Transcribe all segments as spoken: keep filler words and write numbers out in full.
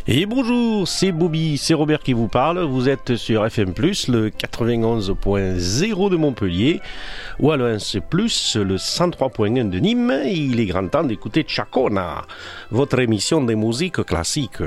Et bonjour, c'est Bobby, c'est Robert qui vous parle. Vous êtes sur F M plus, le quatre-vingt-onze point zéro de Montpellier, ou alors C plus, le cent trois point un de Nîmes. Il est grand temps d'écouter Chacona, votre émission de musique classique.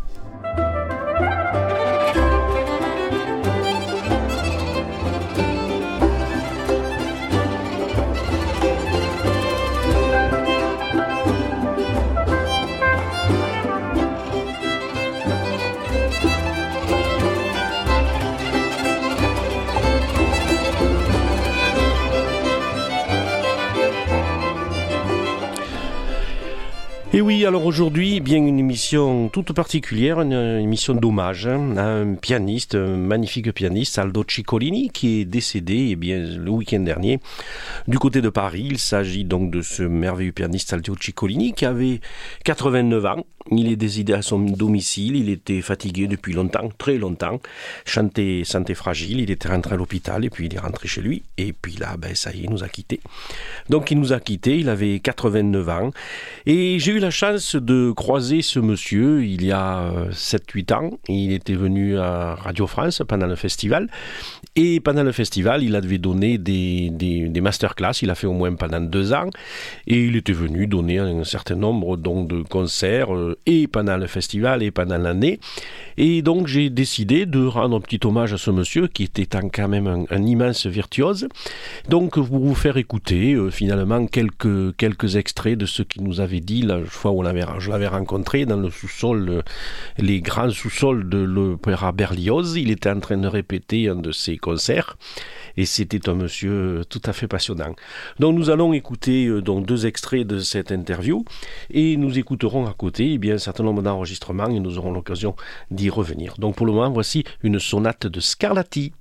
Et oui, alors aujourd'hui, eh bien une émission toute particulière, une, une émission d'hommage hein, à un pianiste, un magnifique pianiste, Aldo Ciccolini, qui est décédé eh bien, le week-end dernier du côté de Paris. Il s'agit donc de ce merveilleux pianiste Aldo Ciccolini qui avait quatre-vingt-neuf ans. Il est décédé à son domicile, il était fatigué depuis longtemps, très longtemps, santé, santé fragile, il était rentré à l'hôpital et puis il est rentré chez lui. Et puis là, ben, ça y est, il nous a quittés. Donc il nous a quittés, il avait quatre-vingt-neuf ans. Et j'ai eu la chance de croiser ce monsieur il y a sept huit ans. Il était venu à Radio France pendant le festival. Et pendant le festival, il avait donné des, des, des masterclass. Il a fait au moins pendant deux ans. Et il était venu donner un certain nombre donc, de concerts euh, et pendant le festival et pendant l'année. Et donc j'ai décidé de rendre un petit hommage à ce monsieur qui était un, quand même un, un immense virtuose. Donc pour vous faire écouter euh, finalement quelques, quelques extraits de ce qu'il nous avait dit la fois où on l'avait, je l'avais rencontré dans le sous-sol, euh, les grands sous-sols de l'Opéra Berlioz. Il était en train de répéter un de ses concerts et c'était un monsieur tout à fait passionnant. Donc nous allons écouter euh, donc deux extraits de cette interview et nous écouterons à côté eh bien, un certain nombre d'enregistrements et nous aurons l'occasion d'y revenir. Donc pour le moment, voici une sonate de Scarlatti.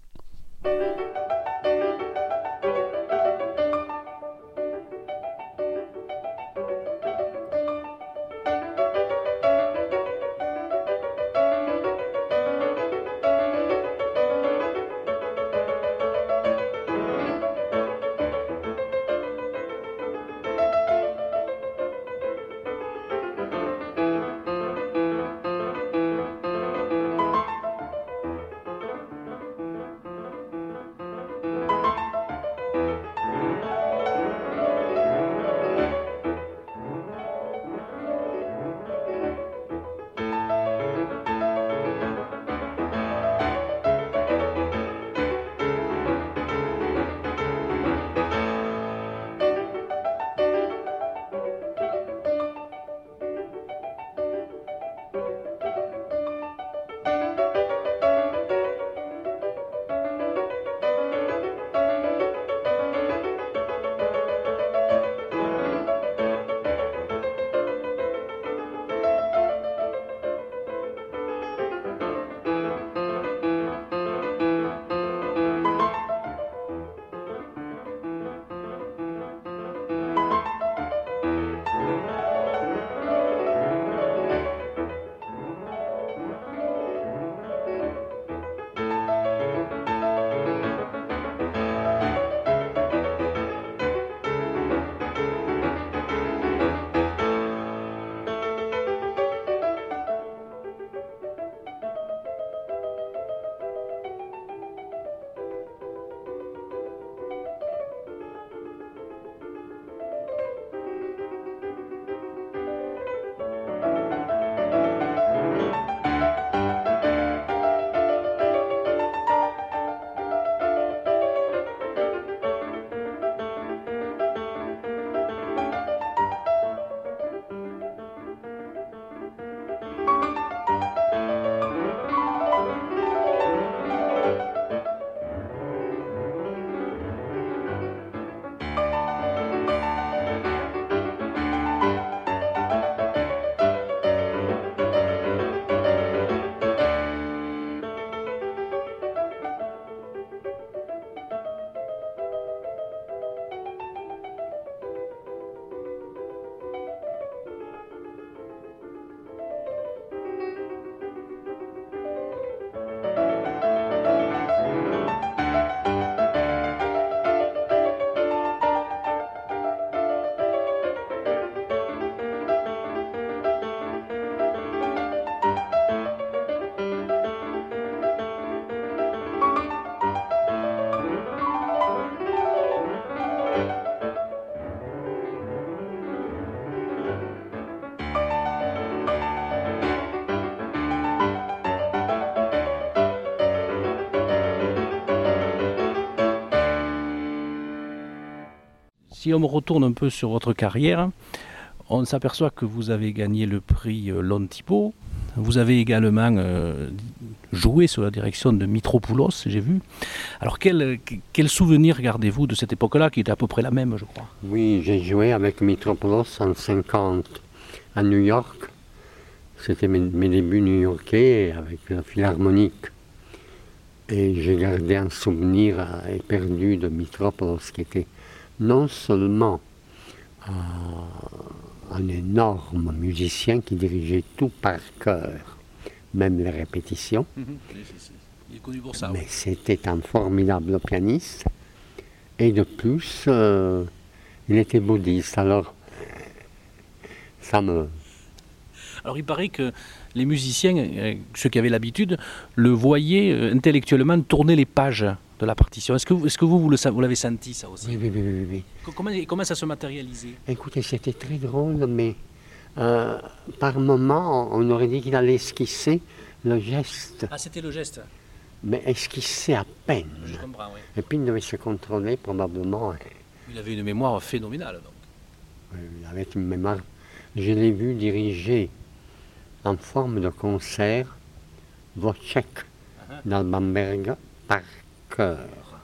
Si on me retourne un peu sur votre carrière, on s'aperçoit que vous avez gagné le prix euh, Lontipo. Vous avez également euh, joué sous la direction de Mitropoulos, j'ai vu. Alors quel, quel souvenir gardez-vous de cette époque-là, qui était à peu près la même, je crois? Oui, j'ai joué avec Mitropoulos en cinquante à New York. C'était mes, mes débuts new-yorkais avec la Philharmonique. Et j'ai gardé un souvenir éperdu de Mitropoulos, qui était non seulement euh, un énorme musicien qui dirigeait tout par cœur, même les répétitions, Mmh. Il est connu pour ça. mais Oui. c'était un formidable pianiste. Et de plus, euh, il était bouddhiste, alors ça me... Alors il paraît que les musiciens, euh, ceux qui avaient l'habitude, le voyaient euh, intellectuellement tourner les pages de la partition. Est-ce que, vous- est-ce que vous, vous, le, sa- vous l'avez senti ça aussi? Oui, oui, oui, oui, oui. Co- Comment, comment ça se matérialisait? Écoutez, c'était très drôle, mais euh, par moments, on aurait dit qu'il allait esquisser le geste, Ah, c'était le geste. mais esquisser à peine. Je comprends, oui. Et puis il devait se contrôler probablement. Il avait une mémoire phénoménale. Donc. Euh, Avec une mémoire. Je l'ai vu diriger en forme de concert Wojciech d'Albamberg par cœur.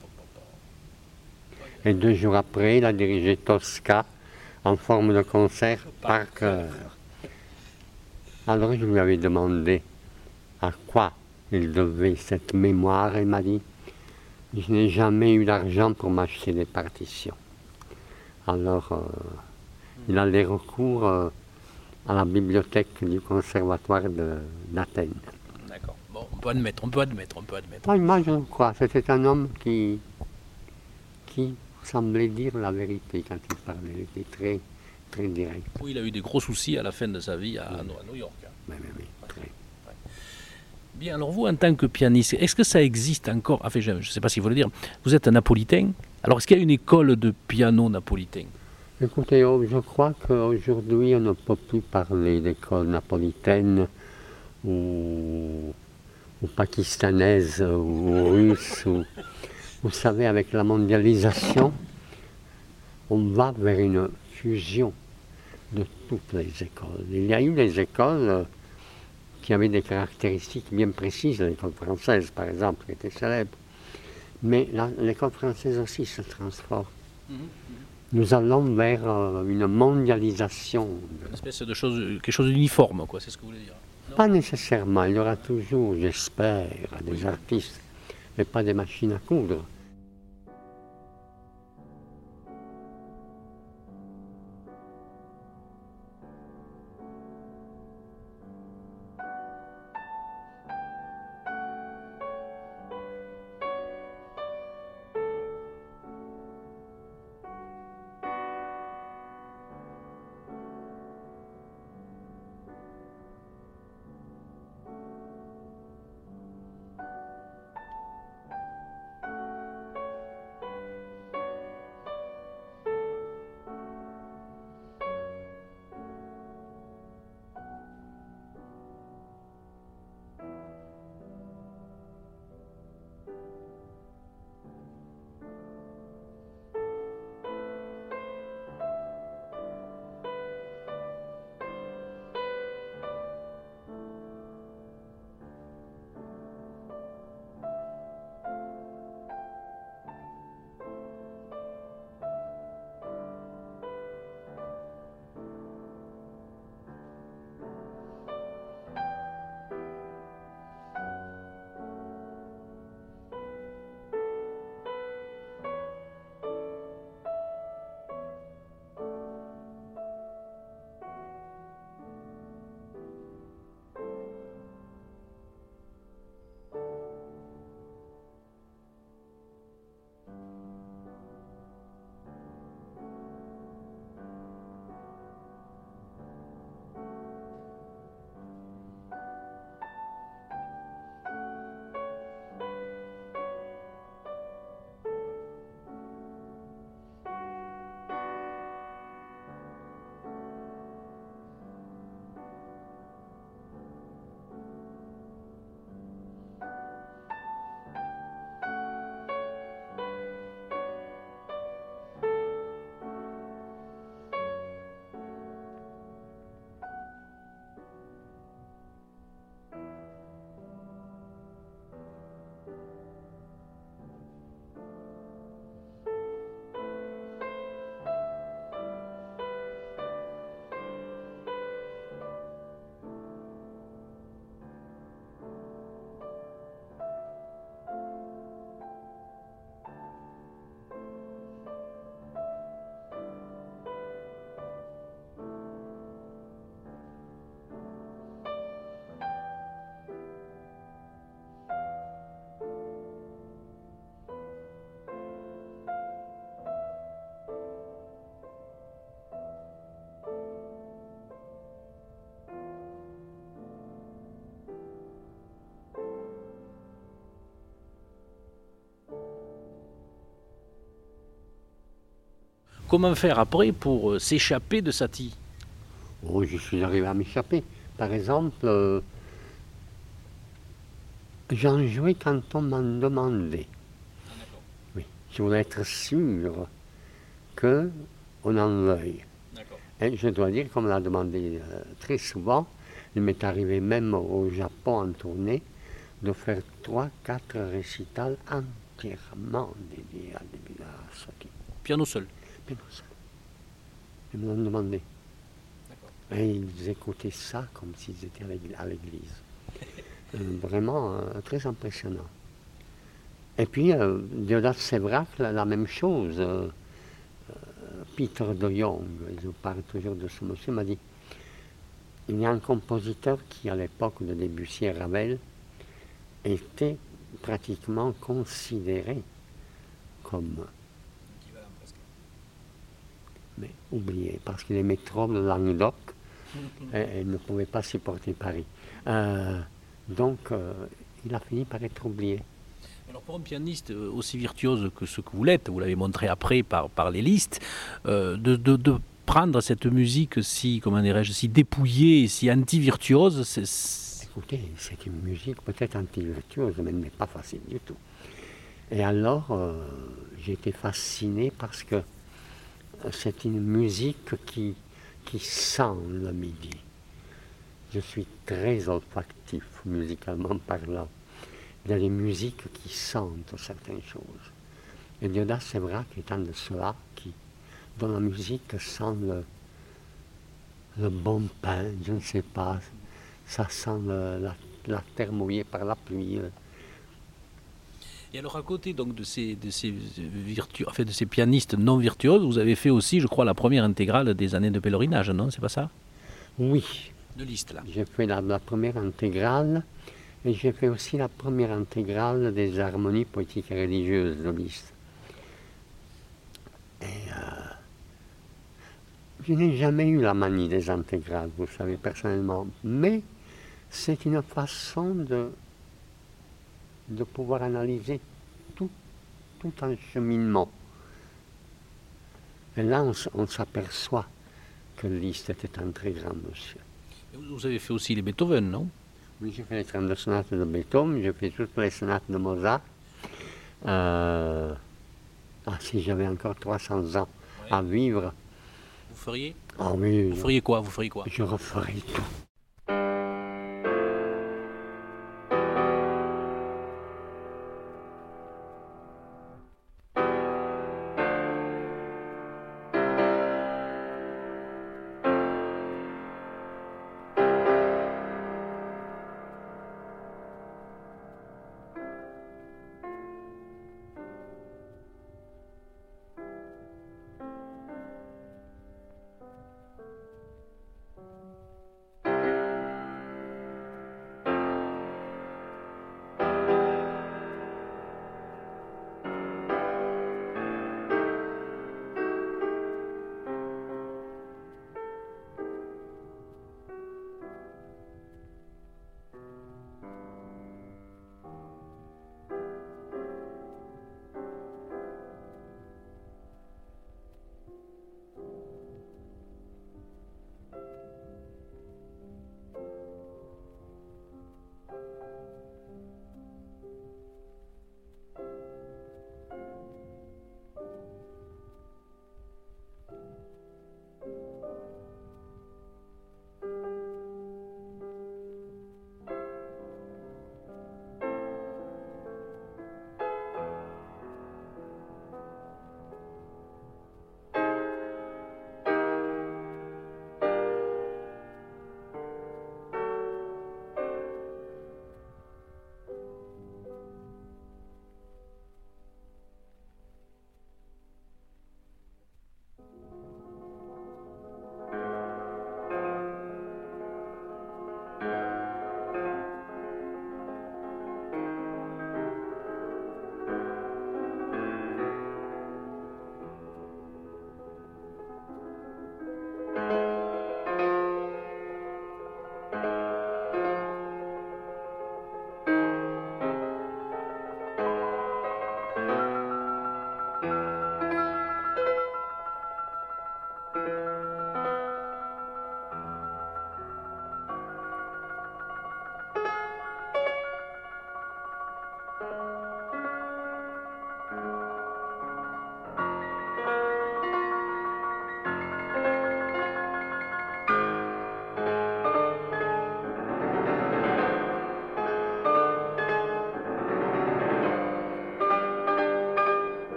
Et deux jours après, il a dirigé Tosca en forme de concert par cœur. Alors je lui avais demandé à quoi il devait cette mémoire. Il m'a dit, je n'ai jamais eu d'argent pour m'acheter des partitions. Alors euh, il a les recours euh, à la bibliothèque du conservatoire de- d'Athènes. D'accord. Bon, on peut admettre, on peut admettre, on peut admettre. Moi, moi, je le crois, c'était un homme qui, qui semblait dire la vérité quand il parlait. Il était très, très direct. Oui, il a eu des gros soucis à la fin de sa vie à, à New York. hein. Oui, oui, oui, très. Bien, alors vous, en tant que pianiste, est-ce que ça existe encore? Enfin, je ne sais pas si vous le dire. Vous êtes un napolitain. Alors, est-ce qu'il y a une école de piano napolitain? Écoutez, oh, je crois qu'aujourd'hui, on ne peut plus parler d'école napolitaine ou, ou pakistanaise ou russe. Ou, vous savez, avec la mondialisation, on va vers une fusion de toutes les écoles. Il y a eu des écoles euh, qui avaient des caractéristiques bien précises, l'école française par exemple, qui était célèbre. Mais la- l'école française aussi se transforme. Nous allons vers euh, une mondialisation. Une espèce de chose, quelque chose d'uniforme, quoi. C'est ce que vous voulez dire? Pas nécessairement, il y aura toujours, j'espère, des artistes, mais pas des machines à coudre. comment faire après pour euh, s'échapper de Satie? Oh, je suis arrivé à m'échapper. Par exemple, euh, j'en jouais quand on m'en demandait. Oui, je voulais être sûr qu'on en veuille. Et je dois dire qu'on me l'a demandé euh, très souvent. Il m'est arrivé même au Japon en tournée de faire trois, quatre récitals entièrement dédiés à Débila Satie. Piano seul. Piano seul. Ils me l'ont demandé. Et ils écoutaient ça comme s'ils étaient à l'église. Euh, vraiment euh, très impressionnant. Et puis, euh, Déodat Séverac, la, la même chose. Euh, euh, Peter de Jong, je parle toujours de ce monsieur, m'a dit il y a un compositeur qui, à l'époque de Debussy et Ravel, était pratiquement considéré comme. Mais oublié, parce qu'il aimait trop le Languedoc et, et ne pouvait pas supporter Paris. Euh, donc, euh, il a fini par être oublié. Alors pour un pianiste aussi virtuose que ce que vous l'êtes, vous l'avez montré après par, par les listes, euh, de, de, de prendre cette musique si, comment dirais-je, si dépouillée, si anti-virtuose, c'est... Écoutez, c'est une musique peut-être anti-virtuose, mais elle n'est pas facile du tout. Et alors, euh, j'ai été fasciné parce que c'est une musique qui, qui sent le midi. Je suis très olfactif, musicalement parlant. Il y a des musiques qui sentent certaines choses. Et Déodat Séverac étant de cela qui, dans la musique, sent le, le bon pain, je ne sais pas. Ça sent le, la, la terre mouillée par la pluie. Et alors à côté donc de ces, de ces virtu... enfin, de ces pianistes non virtuoses, vous avez fait aussi, je crois, la première intégrale des années de pèlerinage, non? C'est pas ça? Oui. De Liszt, là. J'ai fait la, la première intégrale et j'ai fait aussi la première intégrale des harmonies poétiques et religieuses de Liszt. Et euh, je n'ai jamais eu la manie des intégrales, vous savez, personnellement, mais c'est une façon de, de pouvoir analyser tout, tout un cheminement. Et là, on, on s'aperçoit que Liszt était un très grand monsieur. Vous avez fait aussi les Beethoven, non? Oui, j'ai fait les trente-deux sonates de Beethoven, j'ai fait toutes les sonates de Mozart. Euh, ah, si j'avais encore trois cents ans ouais. à vivre. Vous feriez? Ah oui. Vous feriez quoi? Vous feriez quoi? Je referais tout.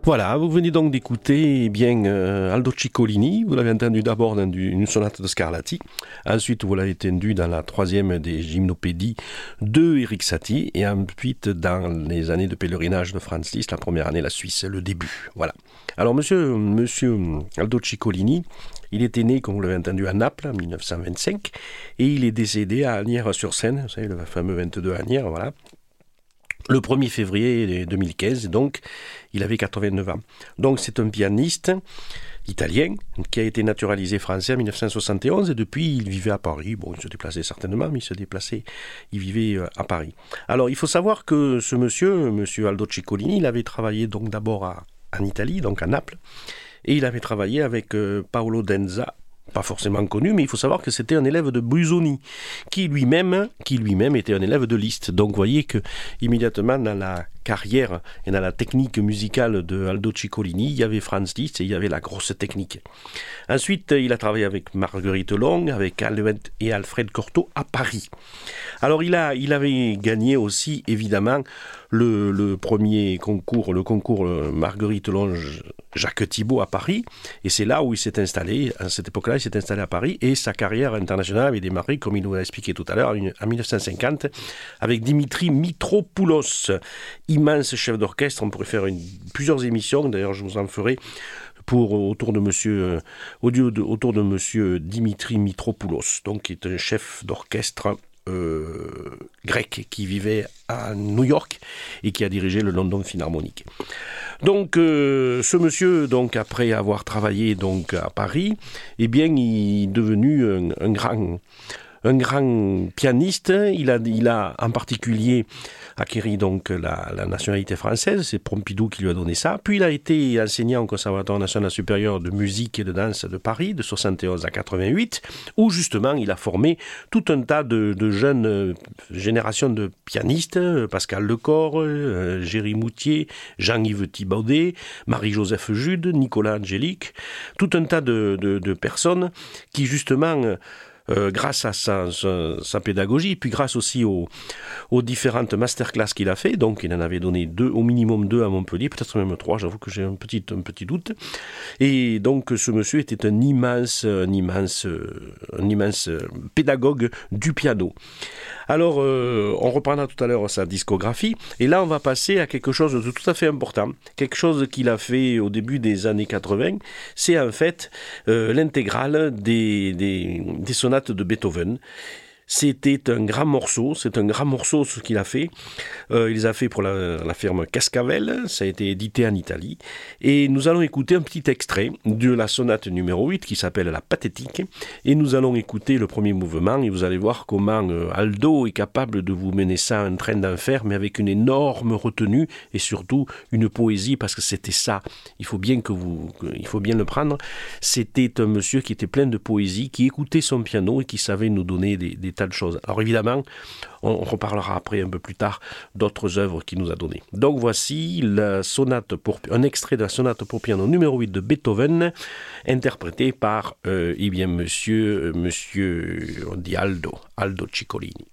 Voilà, vous venez donc d'écouter eh bien euh, Aldo Ciccolini, vous l'avez entendu d'abord dans du, une sonate de Scarlatti, ensuite vous l'avez entendu dans la troisième des gymnopédies de Erik Satie, et ensuite dans les années de pèlerinage de Franz Liszt, la première année, la Suisse, le début. Voilà. Alors monsieur, monsieur Aldo Ciccolini, il était né, comme vous l'avez entendu, à Naples en dix-neuf cent vingt-cinq, et il est décédé à Asnières-sur-Seine, vous savez, le fameux vingt-deux Asnières, voilà. Le premier février deux mille quinze, donc, il avait quatre-vingt-neuf ans. Donc, c'est un pianiste italien qui a été naturalisé français en dix-neuf cent soixante et onze et depuis, il vivait à Paris. Bon, il se déplaçait certainement, mais il se déplaçait, il vivait à Paris. Alors, il faut savoir que ce monsieur, monsieur Aldo Ciccolini, il avait travaillé donc d'abord à, en Italie, donc à Naples, et il avait travaillé avec euh, Paolo Denza, pas forcément connu, mais il faut savoir que c'était un élève de Busoni, qui lui-même, qui lui-même était un élève de Liszt. Donc vous voyez que immédiatement dans la carrière et dans la technique musicale de Aldo Ciccolini, il y avait Franz Liszt et il y avait la grosse technique. Ensuite, il a travaillé avec Marguerite Long, avec Alved et Alfred Cortot à Paris. Alors il a, il avait gagné aussi évidemment le, le premier concours, le concours Marguerite Long Jacques Thibaud à Paris, et c'est là où il s'est installé. À cette époque-là, il s'est installé à Paris et sa carrière internationale avait démarré, comme il nous l'a expliqué tout à l'heure, en dix-neuf cent cinquante, avec Dimitri Mitropoulos, immense chef d'orchestre. On pourrait faire une, plusieurs émissions, d'ailleurs je vous en ferai, pour, autour de monsieur, audio de, autour de monsieur Dimitri Mitropoulos, donc qui est un chef d'orchestre euh, grec qui vivait à New York et qui a dirigé le London Philharmonic. Donc euh, ce monsieur, donc après avoir travaillé donc à Paris, eh bien il est devenu un, un grand un grand pianiste. Il a, il a en particulier acquis donc la, la nationalité française, c'est Pompidou qui lui a donné ça. Puis il a été enseignant au Conservatoire national supérieur de musique et de danse de Paris de soixante et onze à quatre-vingt-huit, où justement il a formé tout un tas de, de jeunes euh, générations de pianistes, Pascal Lecor, euh, Géry Moutier, Jean-Yves Thibaudet, Marie-Joseph Jude, Nicolas Angélique, tout un tas de, de, de personnes qui justement... Euh, Euh, grâce à sa, sa, sa pédagogie, puis grâce aussi aux, aux différentes masterclass qu'il a fait, donc il en avait donné deux, au minimum deux à Montpellier, peut-être même trois, j'avoue que j'ai un petit, un petit doute. Et donc ce monsieur était un immense, un immense, un immense pédagogue du piano. Alors, euh, on reprendra tout à l'heure sa discographie, et là on va passer à quelque chose de tout à fait important, quelque chose qu'il a fait au début des années quatre-vingts, c'est en fait euh, l'intégrale des, des, des sonates de Beethoven. C'était un grand morceau, c'est un grand morceau ce qu'il a fait. Euh, il les a fait pour la, la firme Cascavel, ça a été édité en Italie. Et nous allons écouter un petit extrait de la sonate numéro huit qui s'appelle La Pathétique. Et nous allons écouter le premier mouvement et vous allez voir comment euh, Aldo est capable de vous mener ça à un train d'enfer, mais avec une énorme retenue et surtout une poésie, parce que c'était ça. Il faut bien que vous, il faut bien le prendre. C'était un monsieur qui était plein de poésie, qui écoutait son piano et qui savait nous donner des, des tas de choses. Alors évidemment, on reparlera après un peu plus tard d'autres œuvres qu'il nous a données. Donc voici la sonate pour, un extrait de la sonate pour piano numéro huit de Beethoven, interprété par euh, eh bien, monsieur, monsieur, on dit Aldo, Aldo Ciccolini.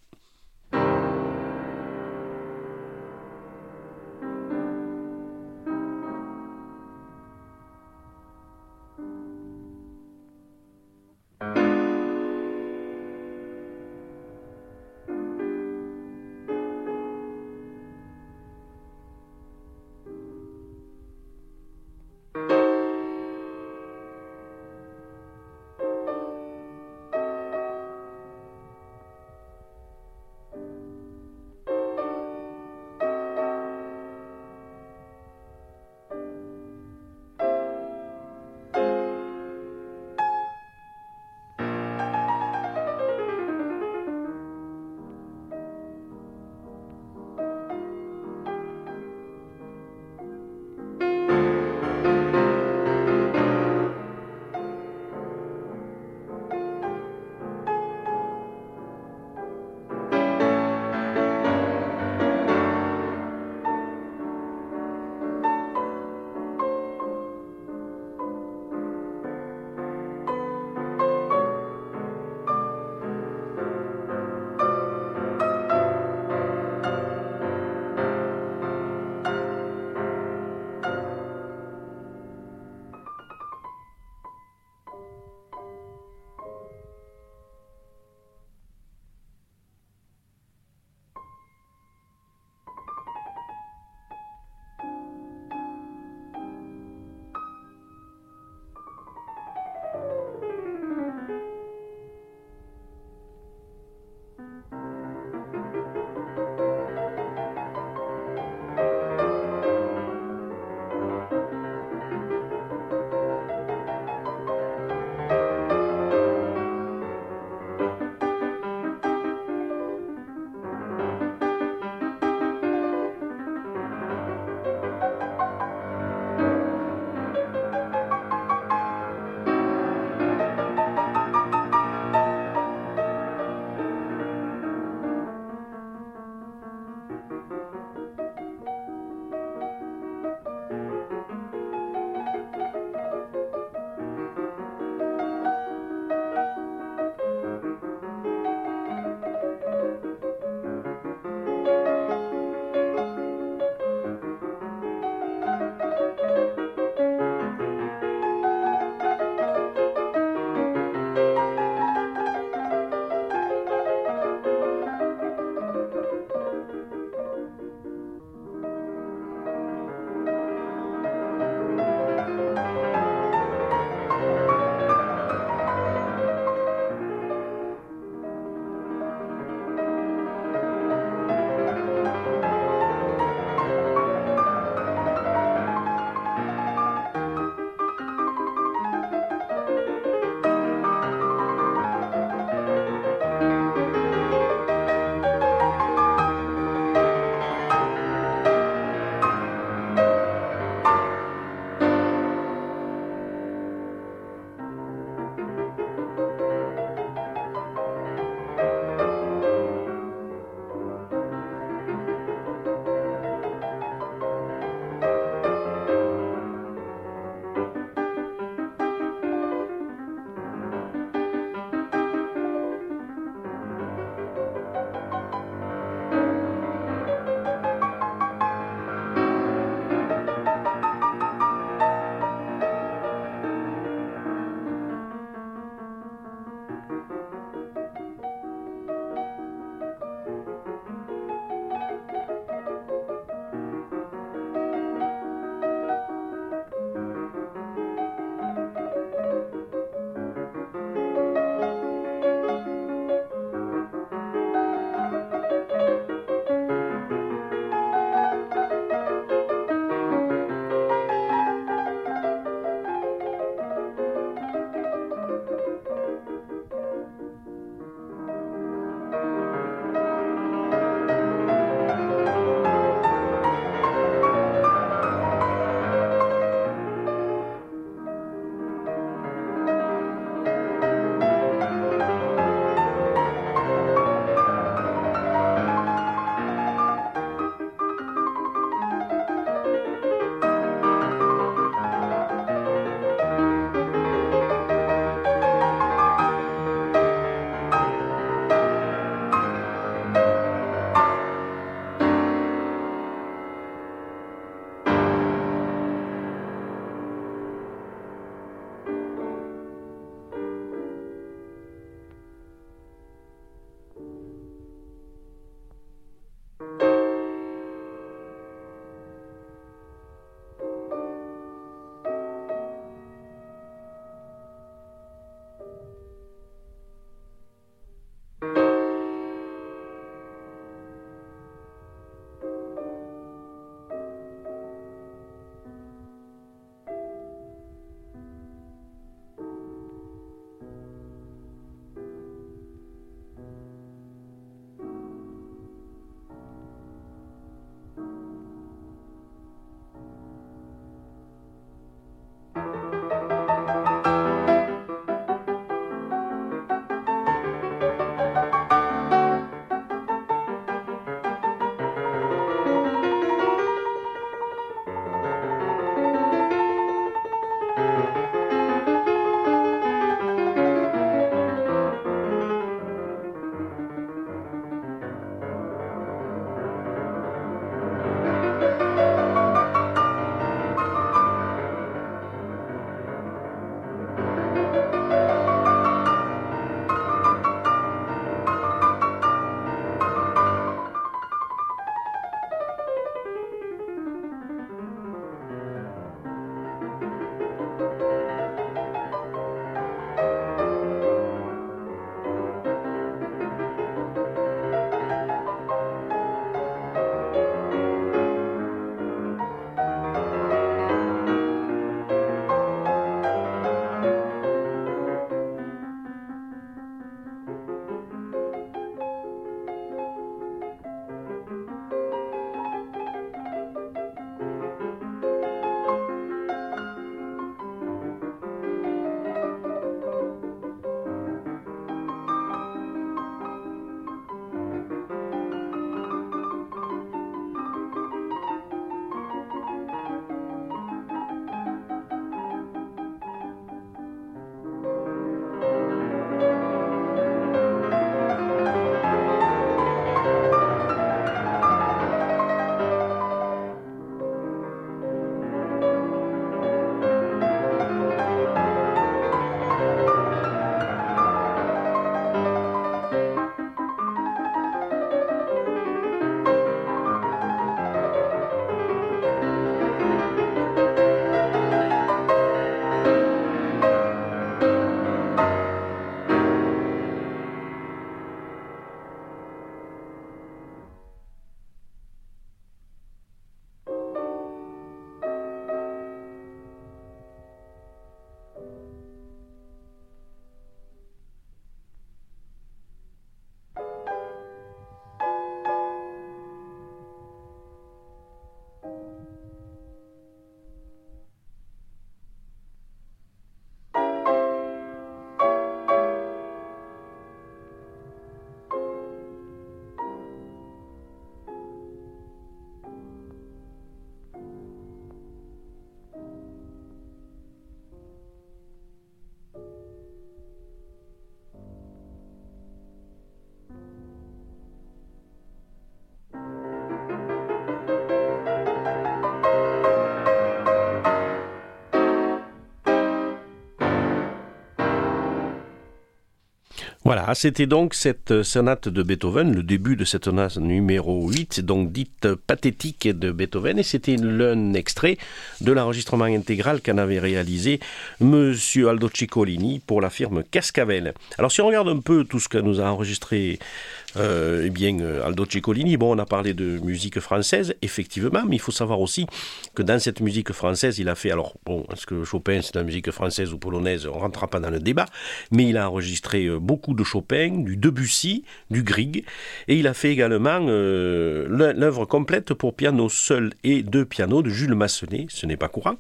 Voilà, c'était donc cette sonate de Beethoven, le début de cette sonate numéro huit, donc dite pathétique de Beethoven, et c'était l'un extrait de l'enregistrement intégral qu'en avait réalisé Monsieur Aldo Ciccolini pour la firme Cascavel. Alors si on regarde un peu tout ce que nous a enregistré Euh, eh bien, Aldo Ciccolini, bon, on a parlé de musique française, effectivement, mais il faut savoir aussi que dans cette musique française, il a fait, alors, bon, est-ce que Chopin, c'est de la musique française ou polonaise, on ne rentrera pas dans le débat, mais il a enregistré beaucoup de Chopin, du Debussy, du Grieg, et il a fait également euh, l'œuvre complète pour piano seul et deux pianos de Jules Massenet, ce n'est pas courant.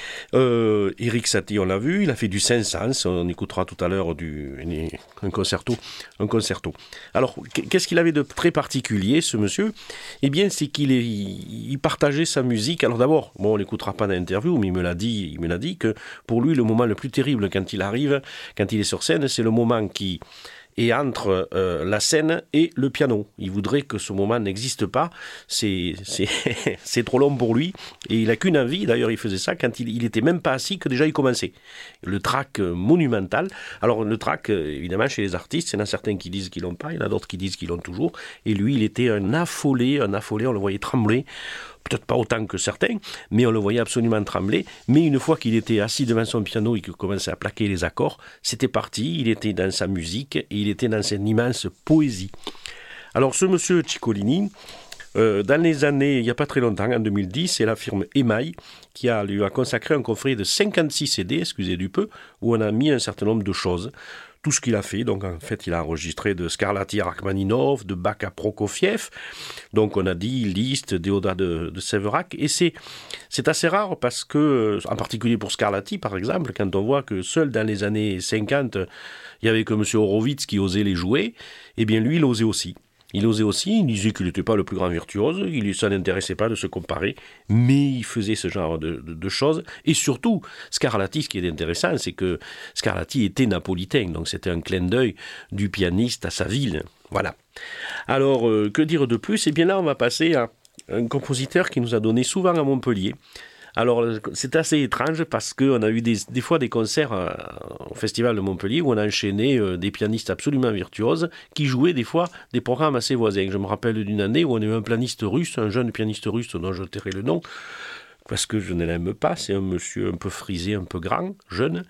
Euh, Erik Satie, on l'a vu, il a fait du Saint-Saëns, on écoutera tout à l'heure du, un concerto, un concerto. Alors, qu'est-ce qu'il avait de très particulier, ce monsieur ? Eh bien, c'est qu'il est, il partageait sa musique. Alors d'abord, bon, on l'écoutera pas dans l'interview, mais il me l'a dit, il me l'a dit que pour lui, le moment le plus terrible quand il arrive, quand il est sur scène, c'est le moment qui est entre euh, la scène et le piano. Il voudrait que ce moment n'existe pas. C'est, c'est, c'est trop long pour lui. Et il n'a qu'une envie. D'ailleurs, il faisait ça quand il, il était même pas assis, que déjà il commençait. Le track monumental. Alors, le track, évidemment, chez les artistes, il y en a certains qui disent qu'ils l'ont pas, il y en a d'autres qui disent qu'ils l'ont toujours. Et lui, il était un affolé, un affolé, on le voyait trembler. Peut-être pas autant que certains, mais on le voyait absolument trembler. Mais une fois qu'il était assis devant son piano et qu'il commençait à plaquer les accords, c'était parti, il était dans sa musique et il était dans une immense poésie. Alors ce monsieur Ciccolini, euh, dans les années, il n'y a pas très longtemps, en deux mille dix, c'est la firme Emaille qui a, lui a consacré un coffret de cinquante-six C D, excusez du peu, où on a mis un certain nombre de choses. Tout ce qu'il a fait, donc en fait il a enregistré de Scarlatti à Rachmaninov, de Bach à Prokofiev, donc on a dit Liszt, Déodat de, de Séverac, et c'est, c'est assez rare parce que, en particulier pour Scarlatti par exemple, quand on voit que seul dans les années cinquante, il n'y avait que M. Horowitz qui osait les jouer, eh bien lui il osait aussi. Il osait aussi, il disait qu'il n'était pas le plus grand virtuose, il, ça n'intéressait pas de se comparer, mais il faisait ce genre de, de, de choses. Et surtout, Scarlatti, ce qui est intéressant, c'est que Scarlatti était napolitain, donc c'était un clin d'œil du pianiste à sa ville. Voilà. Alors, euh, que dire de plus ? Eh bien là, on va passer à un compositeur qui nous a donné souvent à Montpellier. Alors, c'est assez étrange parce qu'on a eu des, des fois des concerts euh, au Festival de Montpellier où on a enchaîné euh, des pianistes absolument virtuoses qui jouaient des fois des programmes assez voisins. Je me rappelle d'une année où on a eu un pianiste russe, un jeune pianiste russe dont je tairai le nom, parce que je ne l'aime pas, c'est un monsieur un peu frisé, un peu grand, jeune,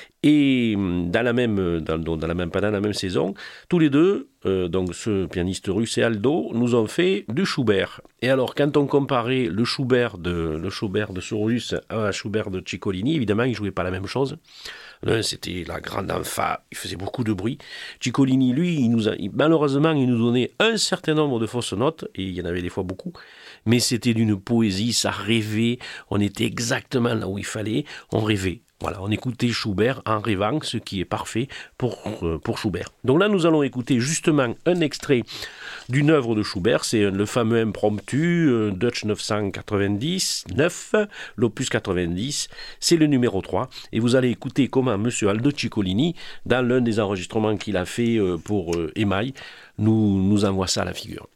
et dans la même, dans, dans la même, pas dans la même saison, tous les deux, euh, donc ce pianiste russe et Aldo, nous ont fait du Schubert. Et alors, quand on comparait le Schubert de, le Schubert de ce russe à Schubert de Ciccolini, évidemment, ils ne jouaient pas la même chose. L'un, c'était la grande emphase, il faisait beaucoup de bruit. Ciccolini, lui, il nous a, il, malheureusement, il nous donnait un certain nombre de fausses notes, et il y en avait des fois beaucoup, mais c'était d'une poésie, ça rêvait, on était exactement là où il fallait, on rêvait. Voilà, on écoutait Schubert en rêvant, ce qui est parfait pour, euh, pour Schubert. Donc là, nous allons écouter justement un extrait d'une œuvre de Schubert, c'est le fameux impromptu euh, Deutsch neuf cent quatre-vingt-dix-neuf, l'opus quatre-vingt-dix, c'est le numéro trois, et vous allez écouter comment M. Aldo Ciccolini, dans l'un des enregistrements qu'il a fait euh, pour euh, Emaille, nous, nous envoie ça à la figure.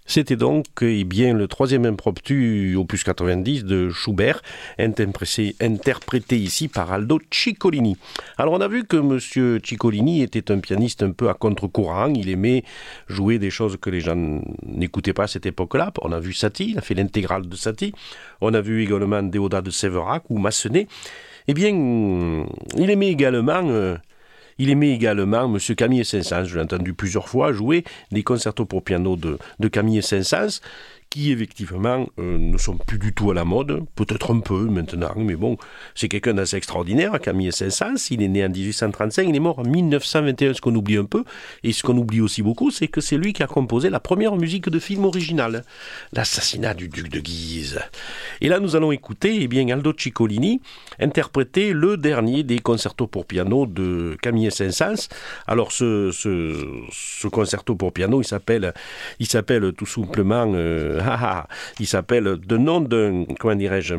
C'était donc eh bien, le troisième impromptu opus quatre-vingt-dix de Schubert, interprété, interprété ici par Aldo Ciccolini. Alors on a vu que M. Ciccolini était un pianiste un peu à contre-courant, il aimait jouer des choses que les gens n'écoutaient pas à cette époque-là. On a vu Satie, il a fait l'intégrale de Satie, on a vu également Déodat de Séverac ou Massenet. Eh bien, il aimait également... Euh, Il aimait également M. Camille Saint-Saëns, je l'ai entendu plusieurs fois jouer des concertos pour piano de, de Camille Saint-Saëns, qui effectivement euh, ne sont plus du tout à la mode, peut-être un peu maintenant, mais bon, c'est quelqu'un d'assez extraordinaire, Camille Saint-Saëns. Il est né en dix-huit cent trente-cinq, il est mort en mille neuf cent vingt et un, ce qu'on oublie un peu, et ce qu'on oublie aussi beaucoup, c'est que c'est lui qui a composé la première musique de film original, l'assassinat du duc de Guise. Et là, nous allons écouter eh bien, Aldo Ciccolini interpréter le dernier des concertos pour piano de Camille Saint-Saëns. Alors, ce, ce, ce concerto pour piano, il s'appelle, il s'appelle tout simplement... Euh, Ah, ah, il s'appelle de nom d'un, comment dirais-je,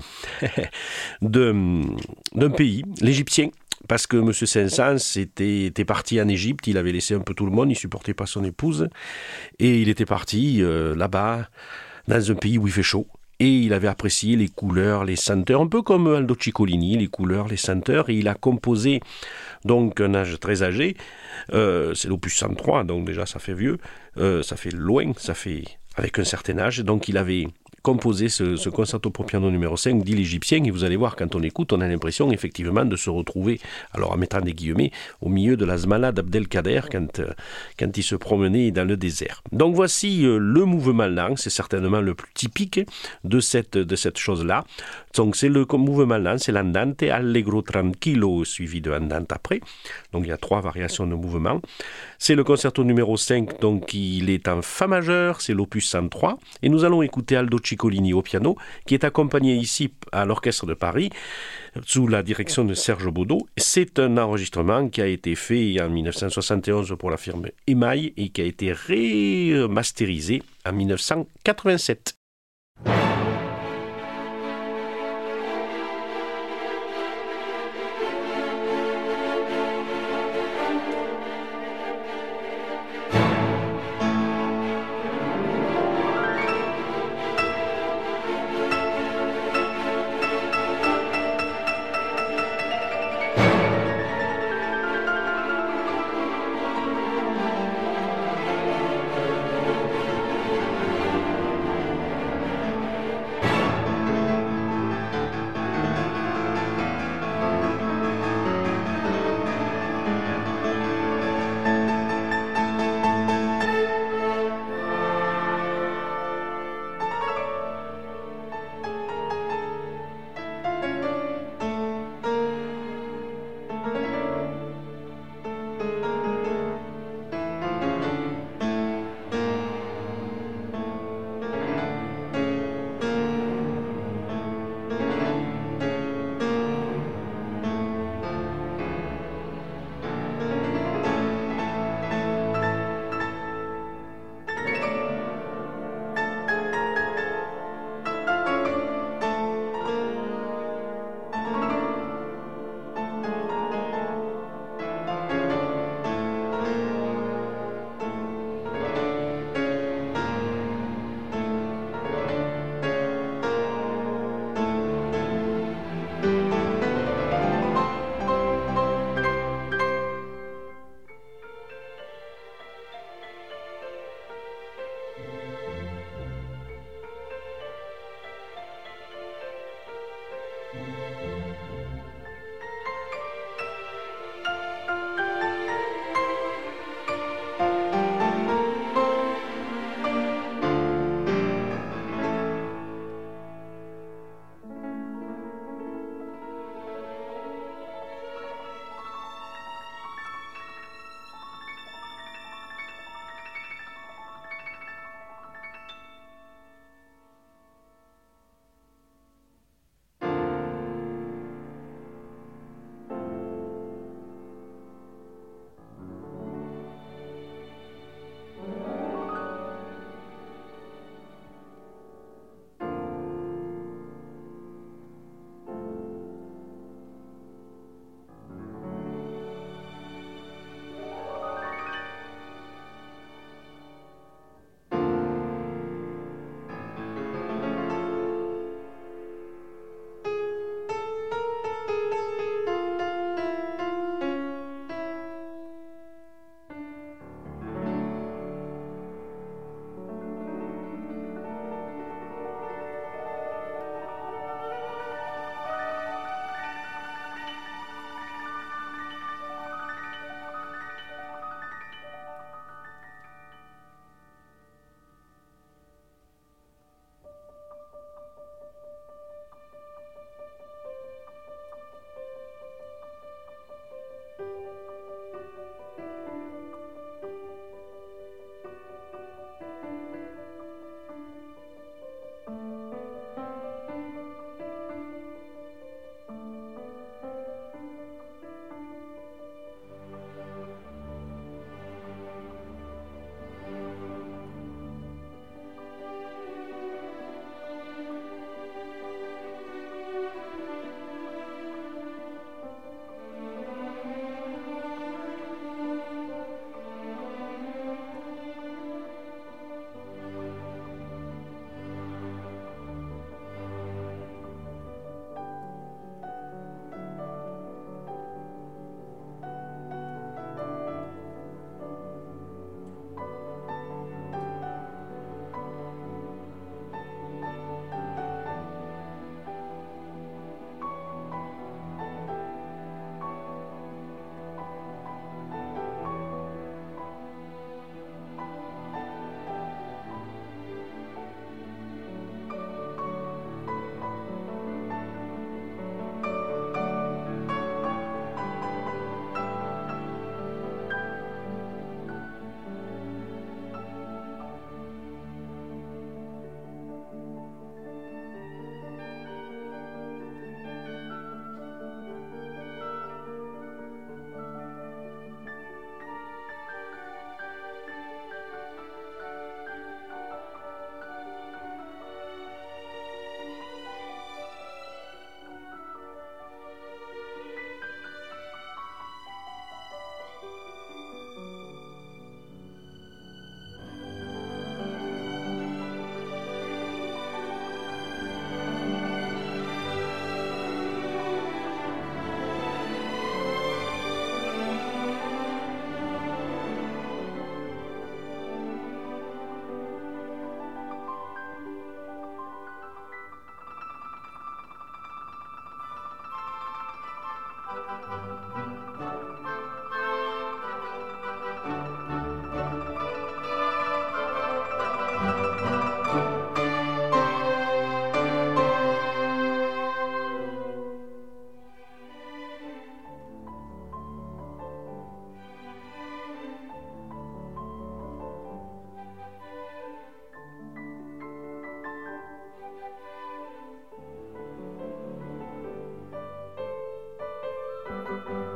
d'un, d'un pays, l'Égyptien. Parce que M. Saint-Saëns était, était parti en Égypte, il avait laissé un peu tout le monde, il ne supportait pas son épouse. Et il était parti euh, là-bas, dans un pays où il fait chaud. Et il avait apprécié les couleurs, les senteurs, un peu comme Aldo Ciccolini, les couleurs, les senteurs. Et il a composé, donc un âge très âgé, euh, c'est l'opus cent trois, donc déjà ça fait vieux, euh, ça fait loin, ça fait avec un certain âge. Donc il avait composé ce, ce concerto pour piano numéro cinq, dit l'Égyptien, et vous allez voir, quand on écoute, on a l'impression effectivement de se retrouver, alors en mettant des guillemets, au milieu de la Zmana d'Abdelkader quand, euh, quand il se promenait dans le désert. Donc voici euh, le mouvement lent, c'est certainement le plus typique de cette, de cette chose-là. Donc c'est le mouvement lent, c'est l'andante, allegro tranquillo, suivi de andante après. Donc il y a trois variations de mouvement. C'est le concerto numéro cinq, donc il est en fa majeur, c'est l'opus cent trois, et nous allons écouter Aldo Ciccolini au piano, qui est accompagné ici à l'Orchestre de Paris, sous la direction de Serge Baudot. C'est un enregistrement qui a été fait en dix-neuf cent soixante et onze pour la firme Emaille et qui a été remasterisé en dix-neuf cent quatre-vingt-sept. Thank you.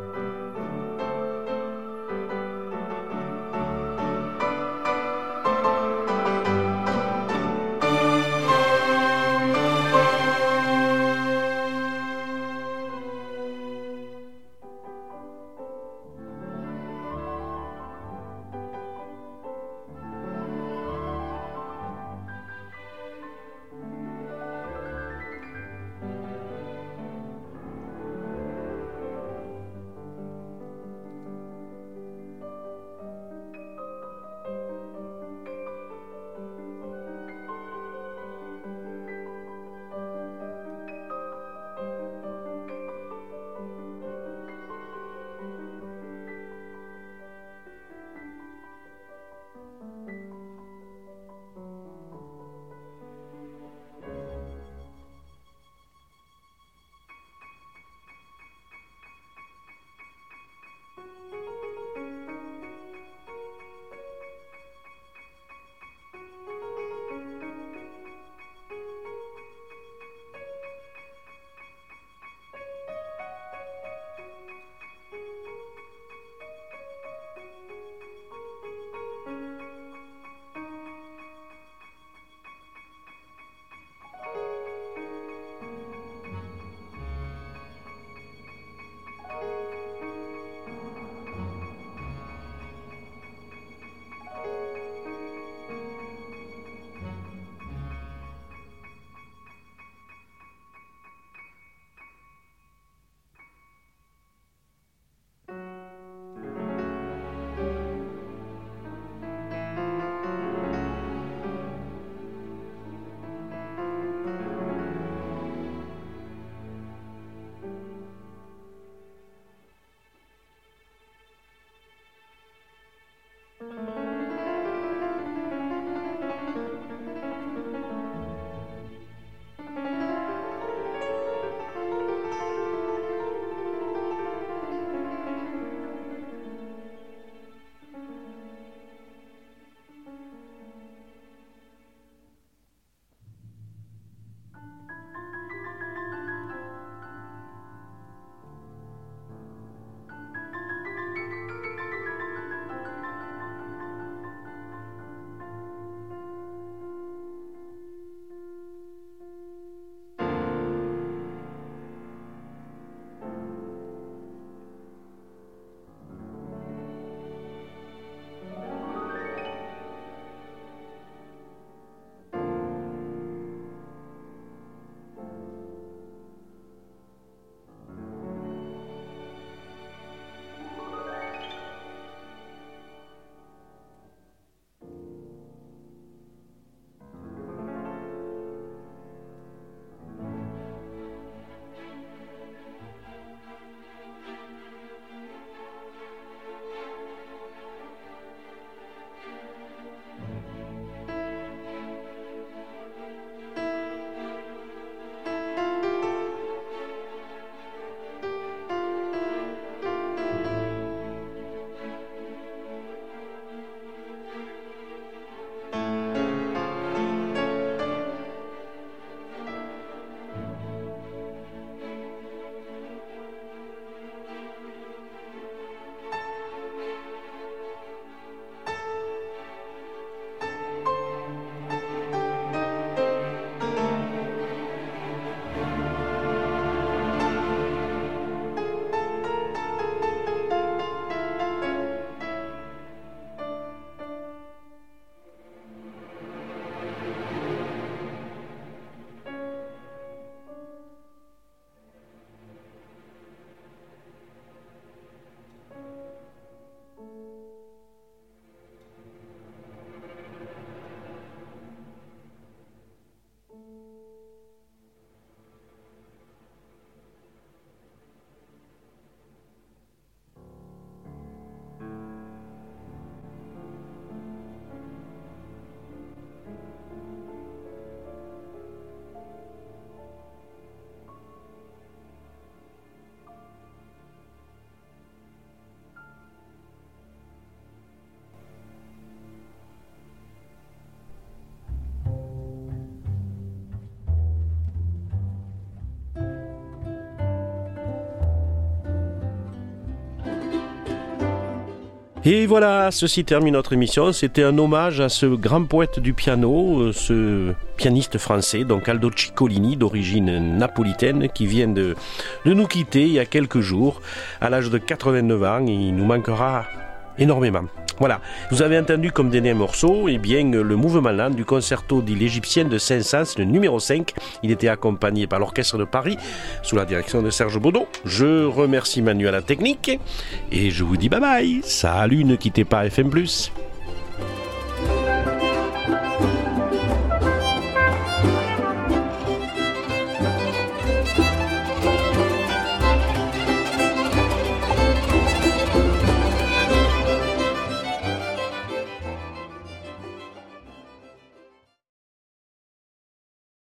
Et voilà, ceci termine notre émission. C'était un hommage à ce grand poète du piano, ce pianiste français, donc Aldo Ciccolini, d'origine napolitaine, qui vient de, de nous quitter il y a quelques jours, à l'âge de quatre-vingt-neuf ans. Il nous manquera énormément. Voilà, vous avez entendu comme dernier morceau, eh bien, le mouvement lent du concerto d'île égyptienne de Saint-Saëns, le numéro cinq. Il était accompagné par l'Orchestre de Paris, sous la direction de Serge Baudot. Je remercie Manu à la technique, et je vous dis bye bye. Salut, ne quittez pas F M plus.